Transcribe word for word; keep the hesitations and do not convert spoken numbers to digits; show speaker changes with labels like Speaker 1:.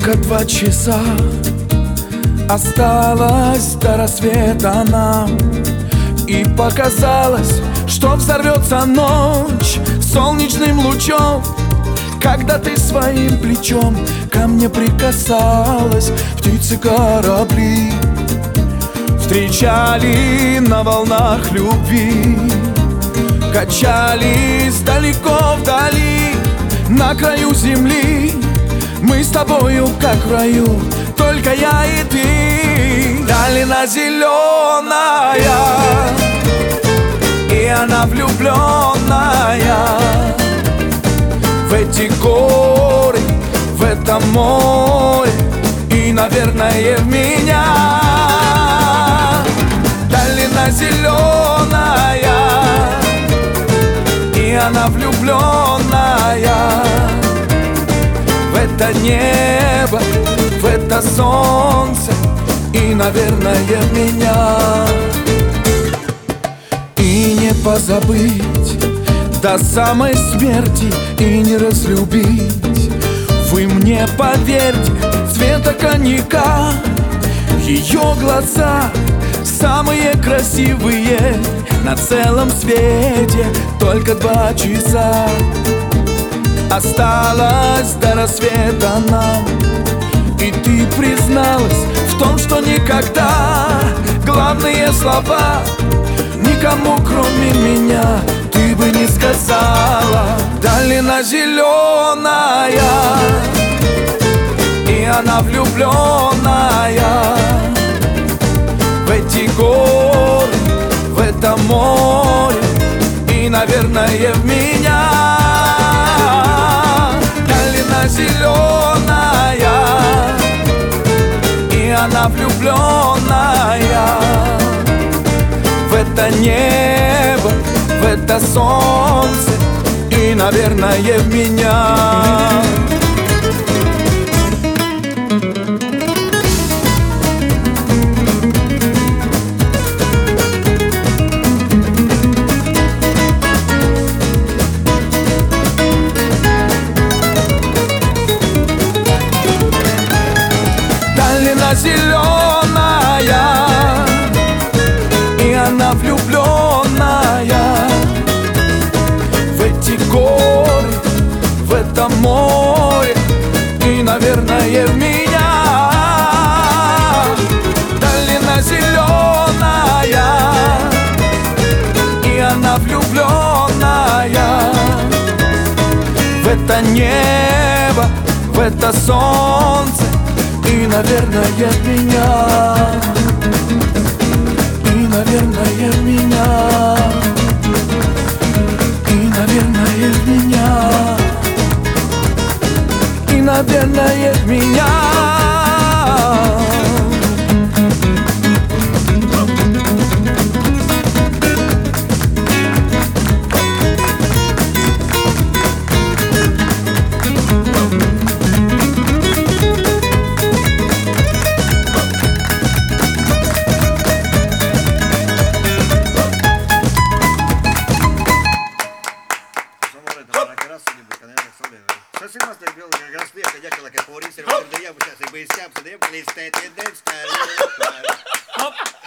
Speaker 1: Только два часа осталось до рассвета нам, и показалось, что взорвется ночь солнечным лучом, когда ты своим плечом ко мне прикасалась. Птицы корабли встречали на волнах любви, качались далеко вдали, на краю земли. Мы с тобою как в раю, только я и ты. Долина зеленая, и она влюбленная в эти горы, в это море и, наверное, в меня. Долина зеленая, и она влюбленная в это небо, в это солнце и, наверное, в меня. И не позабыть до самой смерти, и не разлюбить. Вы мне поверьте, цвета коньяка, ее глаза самые красивые на целом свете. Только два часа осталось до рассвета нам, и ты призналась в том, что никогда главные слова никому кроме меня ты бы не сказала. Долина зеленая, и она влюбленная в эти горы, в это море и, наверное, в меня. Долина зеленая, и она влюбленная в это небо, в это солнце и, наверное, в меня. Долина зеленая, и она влюбленная в эти горы, в это море и, наверное, в меня. Долина зеленая, и она влюбленная в это небо, в это солнце и, наверное, в меня. И, наверное, в меня. И, наверное, в меня. И, наверное, в меня.
Speaker 2: Sosin más del biolo que gas via que ya que la que por irse lo que ya pues se ve se ha se debe le está tendencia.